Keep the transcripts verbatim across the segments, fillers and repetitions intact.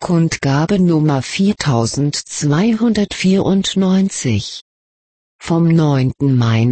Kundgabe Nummer viertausendzweihundertvierundneunzig vom neunten Mai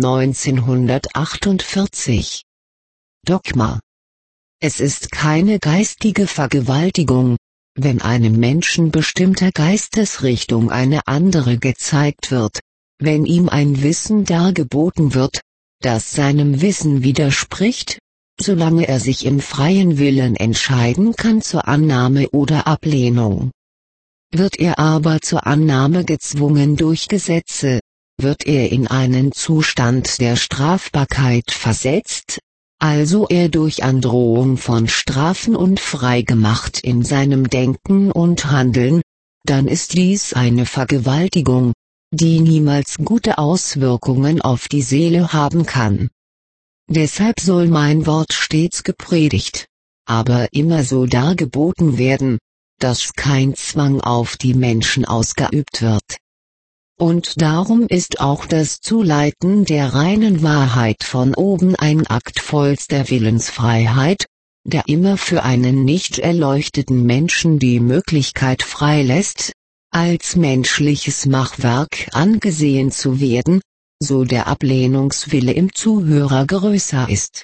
neunzehnhundertachtundvierzig. Dogma. Es ist keine geistige Vergewaltigung, wenn einem Menschen bestimmter Geistesrichtung eine andere gezeigt wird, wenn ihm ein Wissen dargeboten wird, das seinem Wissen widerspricht, solange er sich im freien Willen entscheiden kann zur Annahme oder Ablehnung. Wird er aber zur Annahme gezwungen durch Gesetze, wird er in einen Zustand der Strafbarkeit versetzt, also er durch Androhung von Strafen unfrei gemacht in seinem Denken und Handeln, dann ist dies eine Vergewaltigung, die niemals gute Auswirkungen auf die Seele haben kann. Deshalb soll mein Wort stets gepredigt, aber immer so dargeboten werden, dass kein Zwang auf die Menschen ausgeübt wird. Und darum ist auch das Zuleiten der reinen Wahrheit von oben ein Akt vollster Willensfreiheit, der immer für einen nicht erleuchteten Menschen die Möglichkeit freilässt, als menschliches Machwerk angesehen zu werden, so der Ablehnungswille im Zuhörer größer ist.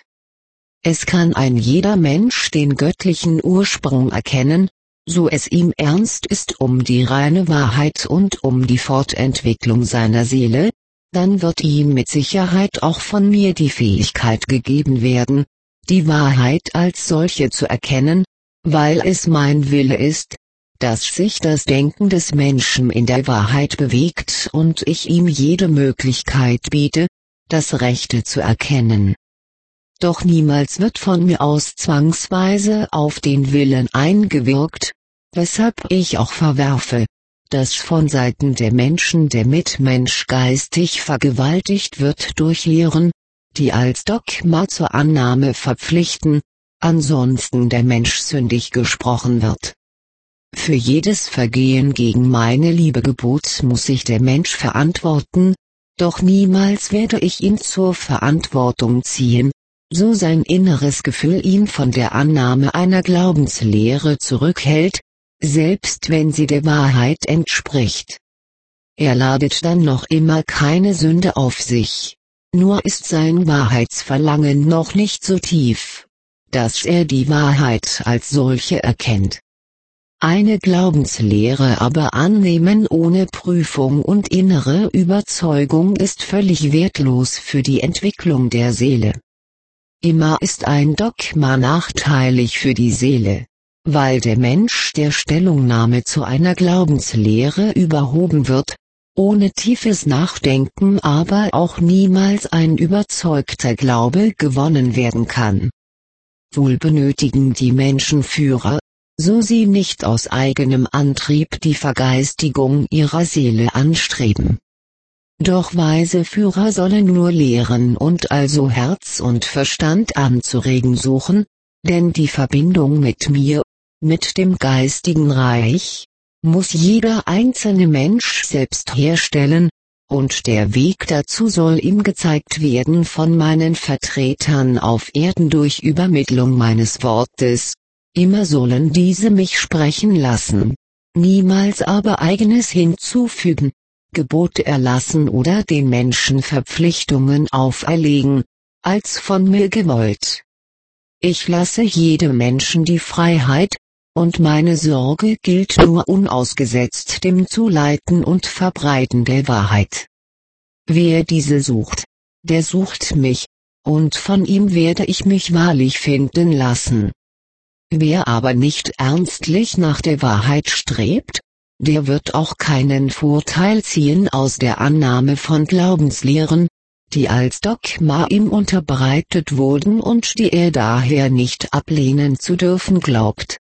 Es kann ein jeder Mensch den göttlichen Ursprung erkennen, so es ihm ernst ist um die reine Wahrheit und um die Fortentwicklung seiner Seele, dann wird ihm mit Sicherheit auch von mir die Fähigkeit gegeben werden, die Wahrheit als solche zu erkennen, weil es mein Wille ist, dass sich das Denken des Menschen in der Wahrheit bewegt und ich ihm jede Möglichkeit biete, das Rechte zu erkennen. Doch niemals wird von mir aus zwangsweise auf den Willen eingewirkt, weshalb ich auch verwerfe, dass von Seiten der Menschen der Mitmensch geistig vergewaltigt wird durch Lehren, die als Dogma zur Annahme verpflichten, ansonsten der Mensch sündig gesprochen wird. Für jedes Vergehen gegen meine Liebegebot muss sich der Mensch verantworten, doch niemals werde ich ihn zur Verantwortung ziehen, so sein inneres Gefühl ihn von der Annahme einer Glaubenslehre zurückhält, selbst wenn sie der Wahrheit entspricht. Er ladet dann noch immer keine Sünde auf sich, nur ist sein Wahrheitsverlangen noch nicht so tief, dass er die Wahrheit als solche erkennt. Eine Glaubenslehre aber annehmen ohne Prüfung und innere Überzeugung ist völlig wertlos für die Entwicklung der Seele. Immer ist ein Dogma nachteilig für die Seele, weil der Mensch der Stellungnahme zu einer Glaubenslehre überhoben wird, ohne tiefes Nachdenken aber auch niemals ein überzeugter Glaube gewonnen werden kann. Wohl benötigen die Menschen Führer, so sie nicht aus eigenem Antrieb die Vergeistigung ihrer Seele anstreben. Doch weise Führer sollen nur lehren und also Herz und Verstand anzuregen suchen, denn die Verbindung mit mir, mit dem geistigen Reich, muss jeder einzelne Mensch selbst herstellen, und der Weg dazu soll ihm gezeigt werden von meinen Vertretern auf Erden durch Übermittlung meines Wortes. Immer sollen diese mich sprechen lassen, niemals aber eigenes hinzufügen, Gebote erlassen oder den Menschen Verpflichtungen auferlegen, als von mir gewollt. Ich lasse jedem Menschen die Freiheit, und meine Sorge gilt nur unausgesetzt dem Zuleiten und Verbreiten der Wahrheit. Wer diese sucht, der sucht mich, und von ihm werde ich mich wahrlich finden lassen. Wer aber nicht ernstlich nach der Wahrheit strebt, der wird auch keinen Vorteil ziehen aus der Annahme von Glaubenslehren, die als Dogma ihm unterbreitet wurden und die er daher nicht ablehnen zu dürfen glaubt.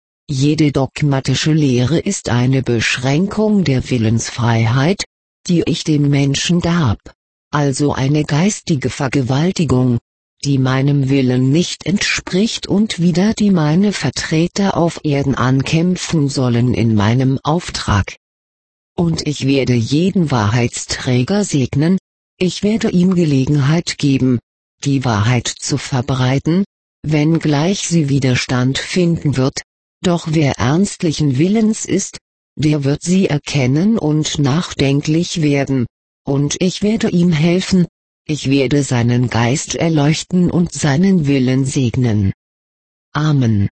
Jede dogmatische Lehre ist eine Beschränkung der Willensfreiheit, die ich dem Menschen gab, also eine geistige Vergewaltigung, die meinem Willen nicht entspricht und wider die meine Vertreter auf Erden ankämpfen sollen in meinem Auftrag. Und ich werde jeden Wahrheitsträger segnen, ich werde ihm Gelegenheit geben, die Wahrheit zu verbreiten, wenngleich sie Widerstand finden wird, Doch wer ernstlichen Willens ist, der wird sie erkennen und nachdenklich werden, und ich werde ihm helfen, ich werde seinen Geist erleuchten und seinen Willen segnen. Amen.